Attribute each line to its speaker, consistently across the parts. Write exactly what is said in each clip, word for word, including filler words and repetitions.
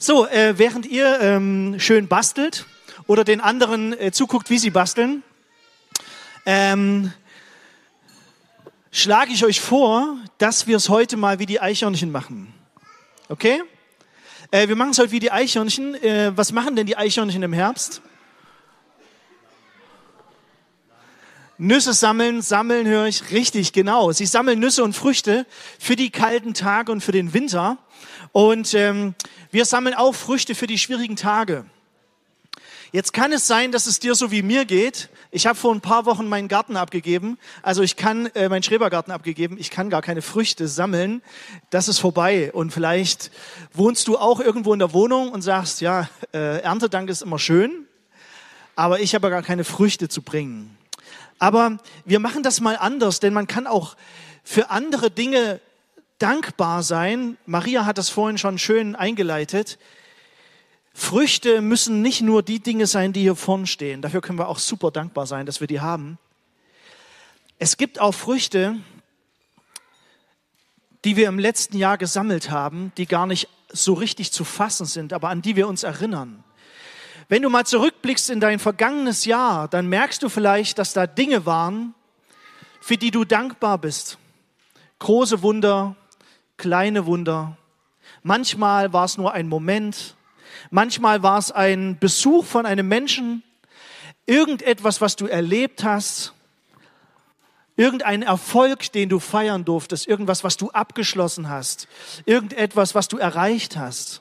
Speaker 1: So, äh, während ihr ähm, schön bastelt oder den anderen äh, zuguckt, wie sie basteln, ähm, schlage ich euch vor, dass wir es heute mal wie die Eichhörnchen machen. Okay? Äh, wir machen es heute wie die Eichhörnchen. Äh, was machen denn die Eichhörnchen im Herbst? Nüsse sammeln, sammeln höre ich richtig, genau. Sie sammeln Nüsse und Früchte für die kalten Tage und für den Winter. Und ähm, wir sammeln auch Früchte für die schwierigen Tage. Jetzt kann es sein, dass es dir so wie mir geht. Ich habe vor ein paar Wochen meinen Garten abgegeben. Also ich kann äh, meinen Schrebergarten abgegeben. Ich kann gar keine Früchte sammeln. Das ist vorbei. Und vielleicht wohnst du auch irgendwo in der Wohnung und sagst, ja, äh, Erntedank ist immer schön, aber ich habe gar keine Früchte zu bringen. Aber wir machen das mal anders, denn man kann auch für andere Dinge dankbar sein. Maria hat das vorhin schon schön eingeleitet. Früchte müssen nicht nur die Dinge sein, die hier vorne stehen. Dafür können wir auch super dankbar sein, dass wir die haben. Es gibt auch Früchte, die wir im letzten Jahr gesammelt haben, die gar nicht so richtig zu fassen sind, aber an die wir uns erinnern. Wenn du mal zurückblickst in dein vergangenes Jahr, dann merkst du vielleicht, dass da Dinge waren, für die du dankbar bist. Große Wunder, kleine Wunder. Manchmal war es nur ein Moment. Manchmal war es ein Besuch von einem Menschen. Irgendetwas, was du erlebt hast. Irgendein Erfolg, den du feiern durftest. Irgendwas, was du abgeschlossen hast. Irgendetwas, was du erreicht hast.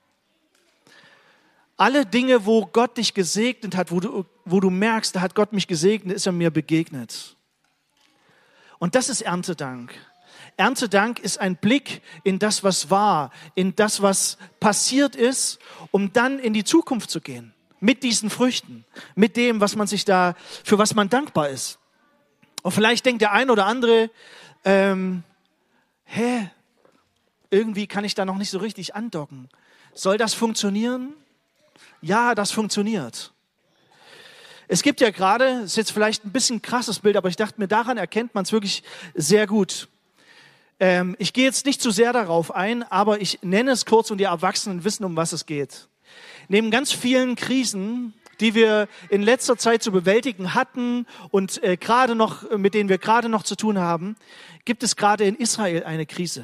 Speaker 1: Alle Dinge, wo Gott dich gesegnet hat, wo du, wo du merkst, da hat Gott mich gesegnet, ist er mir begegnet. Und das ist Erntedank. Erntedank ist ein Blick in das, was war, in das, was passiert ist, um dann in die Zukunft zu gehen. Mit diesen Früchten, mit dem, was man sich da, für was man dankbar ist. Und vielleicht denkt der ein oder andere, ähm, hä, irgendwie kann ich da noch nicht so richtig andocken. Soll das funktionieren? Ja, das funktioniert. Es gibt ja gerade, das ist jetzt vielleicht ein bisschen ein krasses Bild, aber ich dachte mir, daran erkennt man es wirklich sehr gut. Ähm, ich gehe jetzt nicht zu sehr darauf ein, aber ich nenne es kurz und die Erwachsenen wissen, um was es geht. Neben ganz vielen Krisen, die wir in letzter Zeit zu bewältigen hatten und äh, gerade noch, mit denen wir gerade noch zu tun haben, gibt es gerade in Israel eine Krise.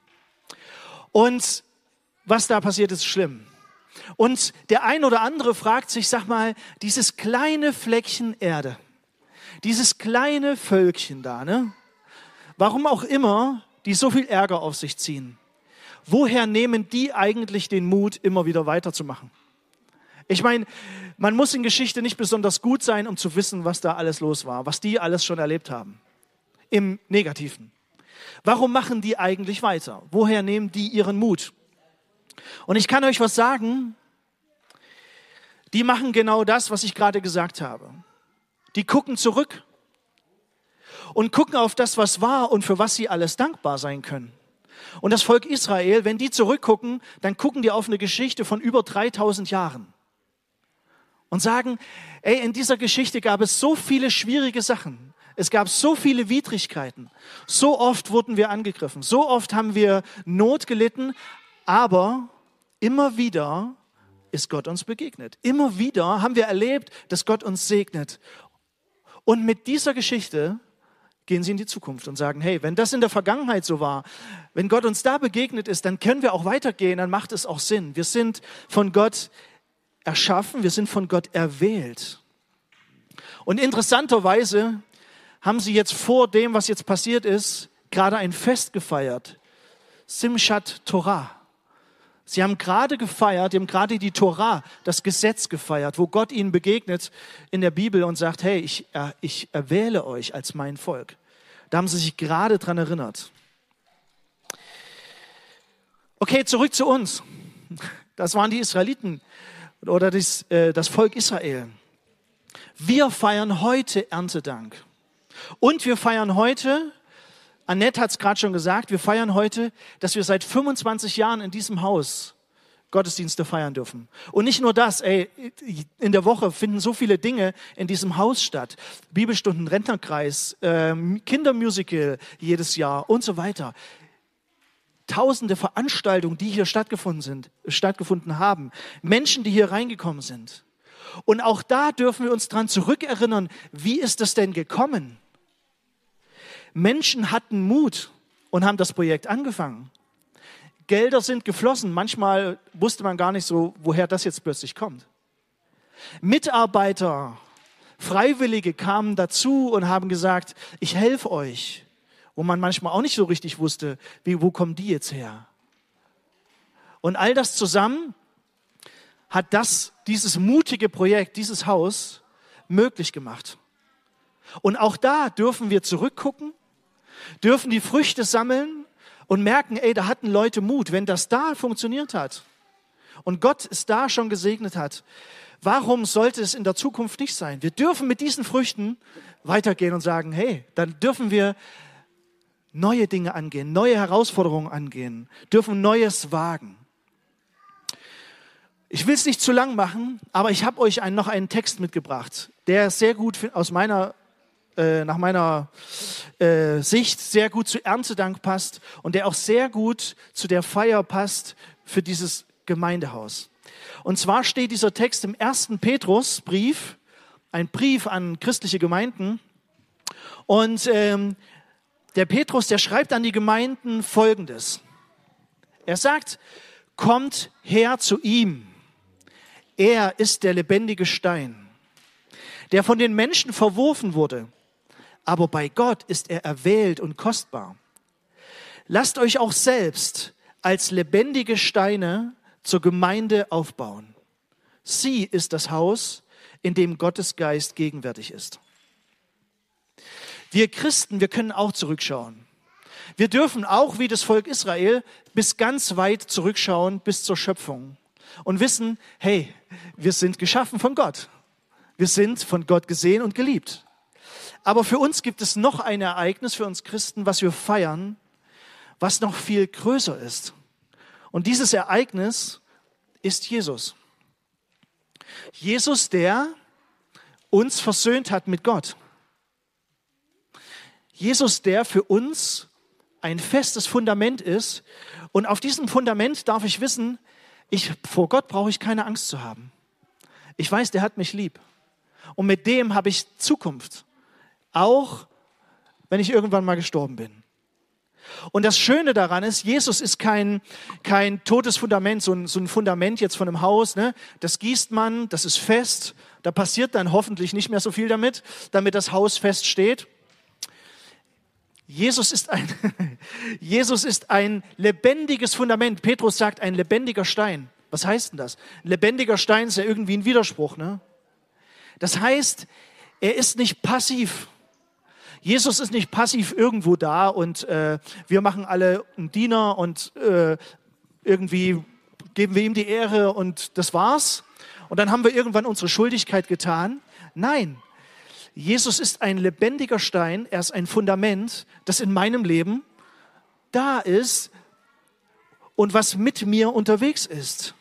Speaker 1: Und was da passiert, ist schlimm. Und der ein oder andere fragt sich, sag mal, dieses kleine Fleckchen Erde, dieses kleine Völkchen da, ne? Warum auch immer, die so viel Ärger auf sich ziehen. Woher nehmen die eigentlich den Mut, immer wieder weiterzumachen? Ich meine, man muss in Geschichte nicht besonders gut sein, um zu wissen, was da alles los war, was die alles schon erlebt haben. Im Negativen. Warum machen die eigentlich weiter? Woher nehmen die ihren Mut? Und ich kann euch was sagen, die machen genau das, was ich gerade gesagt habe. Die gucken zurück und gucken auf das, was war und für was sie alles dankbar sein können. Und das Volk Israel, wenn die zurückgucken, dann gucken die auf eine Geschichte von über dreitausend Jahren und sagen, ey, in dieser Geschichte gab es so viele schwierige Sachen. Es gab so viele Widrigkeiten. So oft wurden wir angegriffen. So oft haben wir Not gelitten. Aber immer wieder ist Gott uns begegnet. Immer wieder haben wir erlebt, dass Gott uns segnet. Und mit dieser Geschichte gehen sie in die Zukunft und sagen, hey, wenn das in der Vergangenheit so war, wenn Gott uns da begegnet ist, dann können wir auch weitergehen, dann macht es auch Sinn. Wir sind von Gott erschaffen, wir sind von Gott erwählt. Und interessanterweise haben sie jetzt vor dem, was jetzt passiert ist, gerade ein Fest gefeiert. Simchat Torah. Sie haben gerade gefeiert, sie haben gerade die Torah, das Gesetz gefeiert, wo Gott ihnen begegnet in der Bibel und sagt, hey, ich, äh, ich erwähle euch als mein Volk. Da haben sie sich gerade dran erinnert. Okay, zurück zu uns. Das waren die Israeliten oder das, äh, das Volk Israel. Wir feiern heute Erntedank. Und wir feiern heute, Annette hat es gerade schon gesagt, wir feiern heute, dass wir seit fünfundzwanzig Jahren in diesem Haus Gottesdienste feiern dürfen. Und nicht nur das, ey, in der Woche finden so viele Dinge in diesem Haus statt. Bibelstunden, Rentnerkreis, ähm, Kindermusical jedes Jahr und so weiter. tausende Veranstaltungen, die hier stattgefunden sind, stattgefunden haben. Menschen, die hier reingekommen sind. Und auch da dürfen wir uns dran zurückerinnern, wie ist das denn gekommen? Menschen hatten Mut und haben das Projekt angefangen. Gelder sind geflossen. Manchmal wusste man gar nicht so, woher das jetzt plötzlich kommt. Mitarbeiter, Freiwillige kamen dazu und haben gesagt, ich helfe euch. Wo man manchmal auch nicht so richtig wusste, wie, wo kommen die jetzt her? Und all das zusammen hat das, dieses mutige Projekt, dieses Haus möglich gemacht. Und auch da dürfen wir zurückgucken, dürfen die Früchte sammeln und merken, ey, da hatten Leute Mut. Wenn das da funktioniert hat und Gott es da schon gesegnet hat, warum sollte es in der Zukunft nicht sein? Wir dürfen mit diesen Früchten weitergehen und sagen, hey, dann dürfen wir neue Dinge angehen, neue Herausforderungen angehen, dürfen Neues wagen. Ich will es nicht zu lang machen, aber ich habe euch einen, noch einen Text mitgebracht, der sehr gut aus meiner, äh, nach meiner äh, Sicht sehr gut zu Erntedank passt und der auch sehr gut zu der Feier passt für dieses Gemeindehaus. Und zwar steht dieser Text im ersten Petrusbrief, ein Brief an christliche Gemeinden. Und ähm, der Petrus, der schreibt an die Gemeinden Folgendes. Er sagt, kommt her zu ihm. Er ist der lebendige Stein, der von den Menschen verworfen wurde. Aber bei Gott ist er erwählt und kostbar. Lasst euch auch selbst als lebendige Steine zur Gemeinde aufbauen. Sie ist das Haus, in dem Gottes Geist gegenwärtig ist. Wir Christen, wir können auch zurückschauen. Wir dürfen auch, wie das Volk Israel, bis ganz weit zurückschauen, bis zur Schöpfung. Und wissen, hey, wir sind geschaffen von Gott. Wir sind von Gott gesehen und geliebt. Aber für uns gibt es noch ein Ereignis, für uns Christen, was wir feiern, was noch viel größer ist. Und dieses Ereignis ist Jesus. Jesus, der uns versöhnt hat mit Gott. Jesus, der für uns ein festes Fundament ist. Und auf diesem Fundament darf ich wissen, ich, vor Gott brauche ich keine Angst zu haben. Ich weiß, der hat mich lieb. Und mit dem habe ich Zukunft. Auch wenn ich irgendwann mal gestorben bin. Und das Schöne daran ist, Jesus ist kein, kein totes Fundament, so ein, so ein Fundament jetzt von einem Haus. Ne? Das gießt man, das ist fest. Da passiert dann hoffentlich nicht mehr so viel damit, damit das Haus fest steht. Jesus ist ein, Jesus ist ein lebendiges Fundament. Petrus sagt, ein lebendiger Stein. Was heißt denn das? Ein lebendiger Stein ist ja irgendwie ein Widerspruch. Ne? Das heißt, er ist nicht passiv. Jesus ist nicht passiv irgendwo da und äh, wir machen alle einen Diener und äh, irgendwie geben wir ihm die Ehre und das war's. Und dann haben wir irgendwann unsere Schuldigkeit getan. Nein. Jesus ist ein lebendiger Stein, er ist ein Fundament, das in meinem Leben da ist und was mit mir unterwegs ist.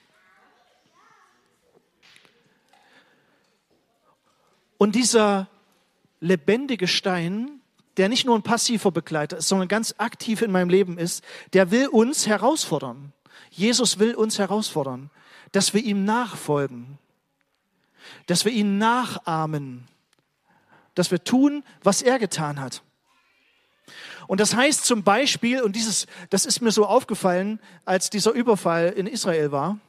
Speaker 1: Und dieser lebendige Stein, der nicht nur ein passiver Begleiter ist, sondern ganz aktiv in meinem Leben ist, der will uns herausfordern. Jesus will uns herausfordern, dass wir ihm nachfolgen, dass wir ihn nachahmen, dass wir tun, was er getan hat. Und das heißt zum Beispiel, und dieses, das ist mir so aufgefallen, als dieser Überfall in Israel war,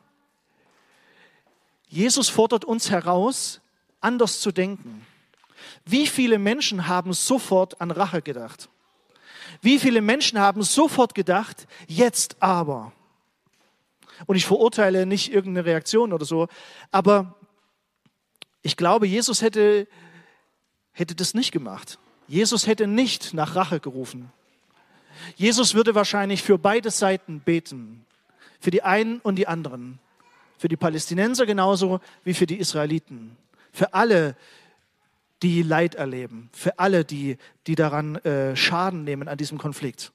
Speaker 1: Jesus fordert uns heraus, anders zu denken. Wie viele Menschen haben sofort an Rache gedacht? Wie viele Menschen haben sofort gedacht, jetzt aber? Und ich verurteile nicht irgendeine Reaktion oder so, aber ich glaube, Jesus hätte hätte das nicht gemacht. Jesus hätte nicht nach Rache gerufen. Jesus würde wahrscheinlich für beide Seiten beten. Für die einen und die anderen. Für die Palästinenser genauso wie für die Israeliten. Für alle, die Leid erleben. Für alle, die, die daran äh, Schaden nehmen an diesem Konflikt.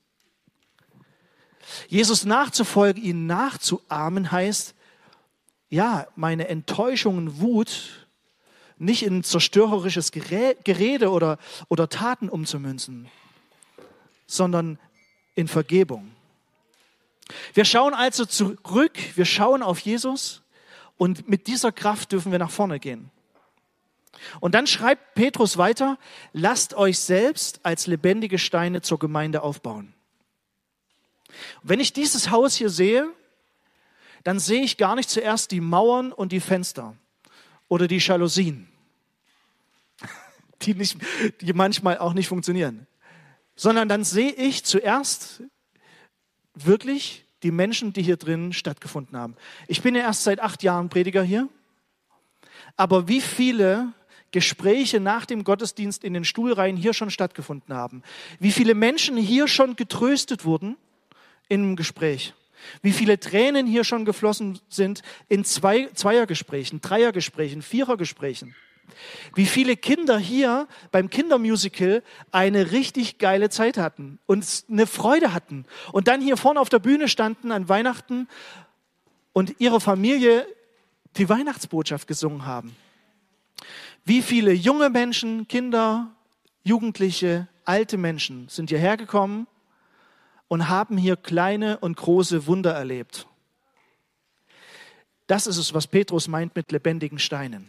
Speaker 1: Jesus nachzufolgen, ihn nachzuahmen, heißt, ja, meine Enttäuschung, Wut, nicht in zerstörerisches Gerede oder, oder Taten umzumünzen, sondern in Vergebung. Wir schauen also zurück, wir schauen auf Jesus und mit dieser Kraft dürfen wir nach vorne gehen. Und dann schreibt Petrus weiter, lasst euch selbst als lebendige Steine zur Gemeinde aufbauen. Und wenn ich dieses Haus hier sehe, dann sehe ich gar nicht zuerst die Mauern und die Fenster oder die Jalousien, die, nicht, die manchmal auch nicht funktionieren, sondern dann sehe ich zuerst wirklich die Menschen, die hier drin stattgefunden haben. Ich bin ja erst seit acht Jahren Prediger hier, aber wie viele Gespräche nach dem Gottesdienst in den Stuhlreihen hier schon stattgefunden haben, wie viele Menschen hier schon getröstet wurden in einem Gespräch, wie viele Tränen hier schon geflossen sind in Zwei, Zweiergesprächen, Dreiergesprächen, Vierergesprächen. Wie viele Kinder hier beim Kindermusical eine richtig geile Zeit hatten und eine Freude hatten und dann hier vorne auf der Bühne standen an Weihnachten und ihre Familie die Weihnachtsbotschaft gesungen haben. Wie viele junge Menschen, Kinder, Jugendliche, alte Menschen sind hierher gekommen und haben hier kleine und große Wunder erlebt. Das ist es, was Petrus meint mit lebendigen Steinen.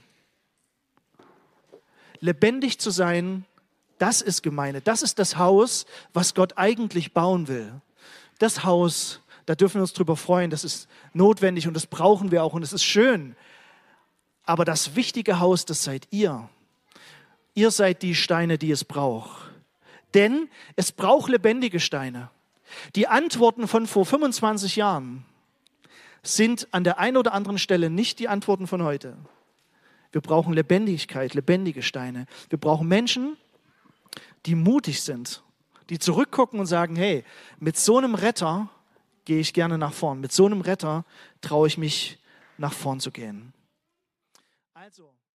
Speaker 1: Lebendig zu sein, das ist Gemeinde. Das ist das Haus, was Gott eigentlich bauen will. Das Haus, da dürfen wir uns drüber freuen. Das ist notwendig und das brauchen wir auch und es ist schön. Aber das wichtige Haus, das seid ihr. Ihr seid die Steine, die es braucht. Denn es braucht lebendige Steine. Die Antworten von vor fünfundzwanzig Jahren sind an der einen oder anderen Stelle nicht die Antworten von heute. Wir brauchen Lebendigkeit, lebendige Steine. Wir brauchen Menschen, die mutig sind, die zurückgucken und sagen, hey, mit so einem Retter gehe ich gerne nach vorn. Mit so einem Retter traue ich mich, nach vorn zu gehen. Also